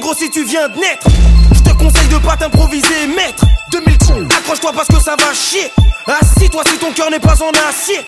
négro si tu viens de naître. Je te conseille de pas t'improviser maître. 2000 accroche-toi parce que ça va chier. Assis-toi si ton cœur n'est pas en acier.